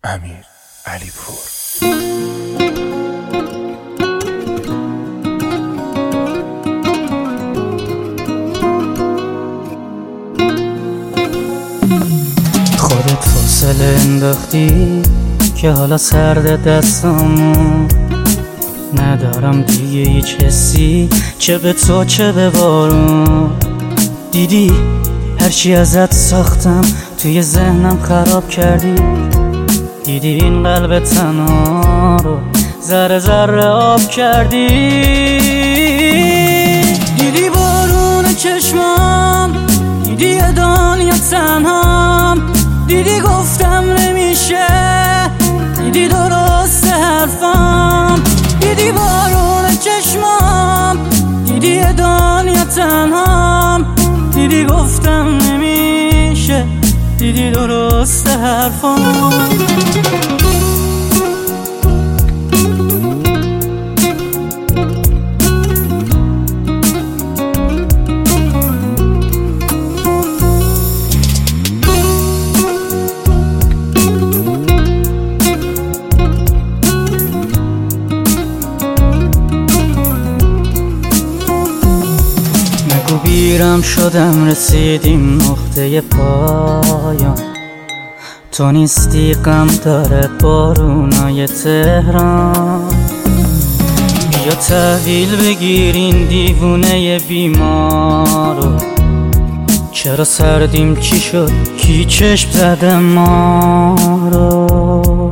امیر علی پور. خودت فاصله انداختی که حالا سرد دستامو ندارم دیگه هیچ حسی، چه به تو چه به بارون. دیدی هرچی ازت ساختم توی ذهنم خراب کردی. دیدی این قلب تنها رو ذره ذره آب کردی. دیدی بارون چشمام، دیدی یه دنیا تنهام. دیدی گفتم نمیشه، دیدی درست حرفام. دیدی بارون چشمام، دیدی یه دنیا تنهام. دیدی گفتم نمیشه، دیدی درست حرفام. بیرم شدم رسیدیم نقطه پایان. تو نیستی غم داره بارونای تهران. بیا تحویل بگیرین دیوونه بیمارو. چرا سردیم چی شد کی چشم زده ما رو.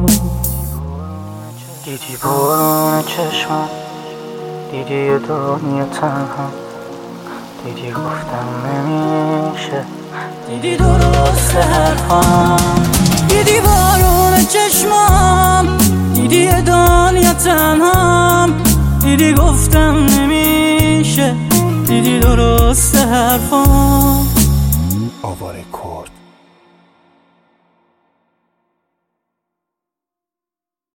دیدی بارون چشمم، دیدی یه دنیا تنها. دیدی گفتم نمیشه، دیدی درست حرفام. دیدی بارون چشمام، دیدی یه دنیا تنهام. دیدی گفتم نمیشه، دیدی درست حرفام.